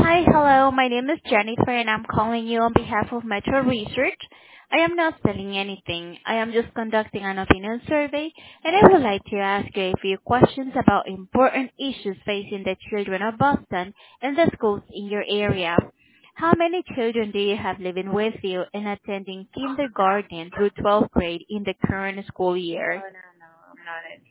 Hi, hello. My name is Jennifer, and I'm calling you on behalf of Metro Research. I am not selling anything. I am just conducting an opinion survey, and I would like to ask you a few questions about important issues facing the children of Boston and the schools in your area. How many children do you have living with you and attending kindergarten through 12th grade in the current school Oh, year? no, no, I'm not it.